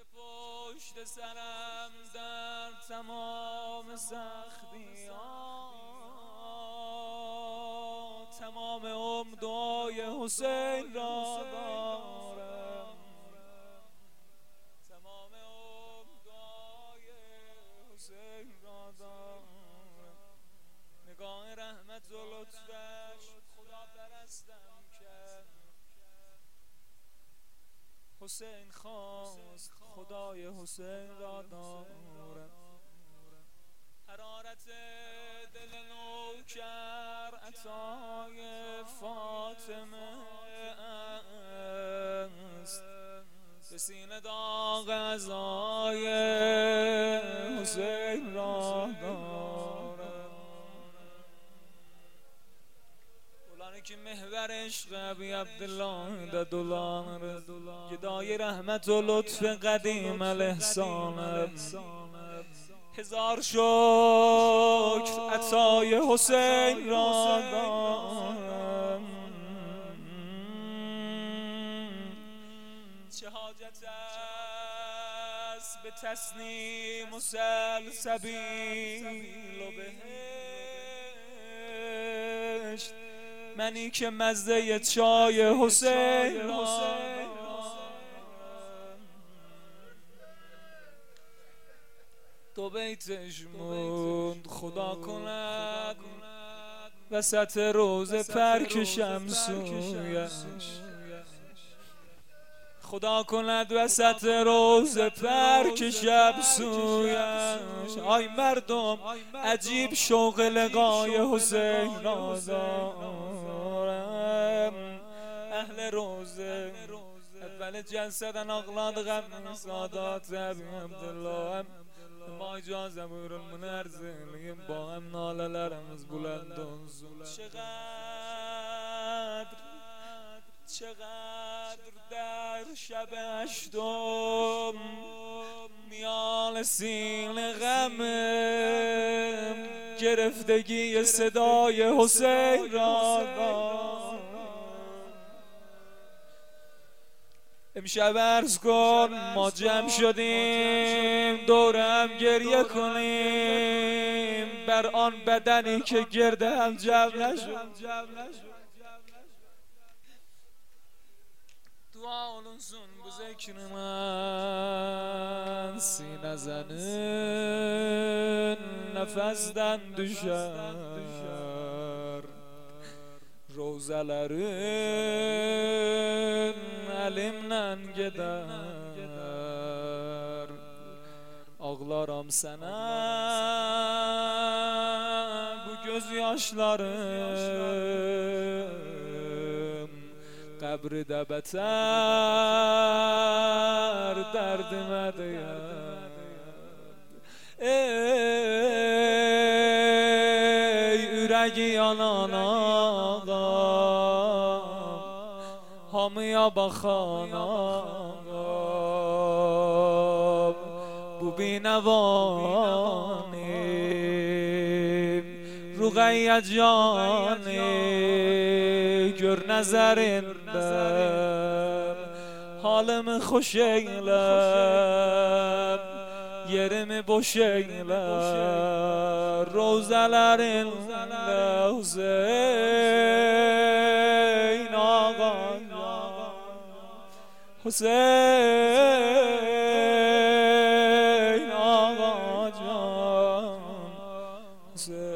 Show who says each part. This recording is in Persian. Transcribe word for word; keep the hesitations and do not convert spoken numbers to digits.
Speaker 1: پشت سرم در تمام سختی ها، تمام عمر دعای حسین را دارم، تمام عمر دعای حسین را دارم. نگاه رحمت و لطفش خدا پرستم کرد، حسین خواست خدای حسین را دارم. حرارت دل نوکر عطای فاطمه است، به سینه داغ عزای حسین را دارم. اولانی که محور عشق ابی عبدالله ددولان گدای رحمت و لطف قدیم الاحسان، هزار شکر عطای حسین را دارم. چه حاجت است به تسنیم و سلسبیل و بهشت، منی که مزه چای حسین را دو بیتش موند خدا کند وسط روز پرکشم سویش، خدا کند وسط روز پرکشم سویش. آی مردم عجیب شوق لقای حسین را دارم. اهل روزه اول جلسدن اغلاد غم سادات ابی عبدالله، ما اجازه بورالمون ارزلیم با هم ناله لرمز بلند و زول. چقدر چقدر در شب هشتم میان سینه غمم گرفتگی صدای حسین را دارم. امشب عرض کن ما جمع شدیم دورم گریه کنیم بر آن بدنی که گرده هم جمع نشد. دعا اولونسون بذکر من سینه زنین نفسden düşer, روزelerin elimden gider. Ağlaram sana bu gözyaşlarım, kabri de beter derdime değer. Ey yüreği yanan ağam, hamıya baxan ağam, bu binəvanim Ruqayyə cani gör nəzərindən, halımı xoş eylə yerimi boş eylə, rozələrində Hüseyin ağa, Hüseyin ağa can, Hüseyin